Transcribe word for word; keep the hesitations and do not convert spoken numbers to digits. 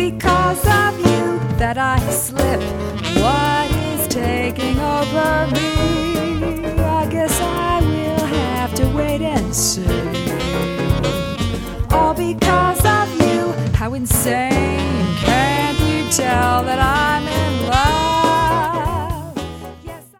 because of you that I slip. What is taking over me? I guess I will have to wait and see. All because of you. How insane, can't you tell that I